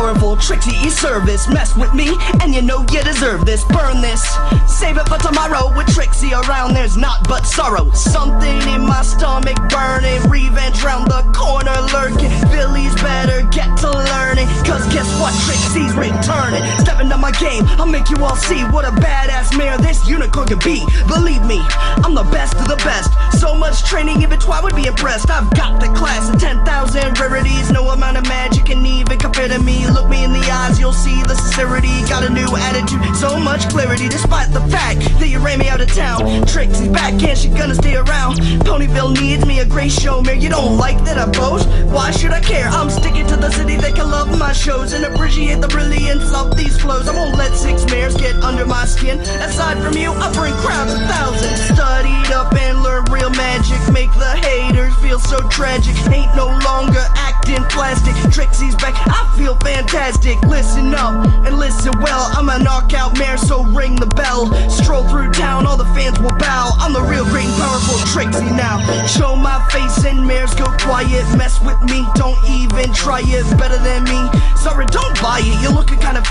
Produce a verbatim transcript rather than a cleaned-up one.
powerful, Trixie E-Service. Mess with me, and you know you deserve this. Burn this, save it for tomorrow. With Trixie around, there's not but sorrow. Something in my stomach burning, revenge round the corner lurking. Billy's better get to learning, cause guess what, Trixie's returning. Step into my game, I'll make you all see what a badass mare this unicorn can be. Believe me, I'm the best of the best. So much training, even Twi would be impressed. I've got the class of ten thousand rarities. No amount of magic can even compare to me. Look me in the eyes, you'll see the sincerity. Got a new attitude, so much clarity. Despite the fact that you ran me out of town, Trixie's back and she gonna stay around. Ponyville needs me a great show, man. You don't like that I boast? Why should I care? I'm sticking to the city that can love my shows and appreciate the brilliance of these flows. I won't let six mares get under my skin. Aside from you, I bring crowds of thousands. Studied up and learned real magic. Make the haters feel so tragic. Ain't no longer acting plastic. Trixie's back, I feel fantastic. Listen up and listen well. I'm a knockout mare, so ring the bell. Stroll through town, all the fans will bow. I'm the real great and powerful Trixie now. Show my face and mares go quiet. Mess with me, don't even try it. Better than me, sorry, don't buy it. You're looking kinda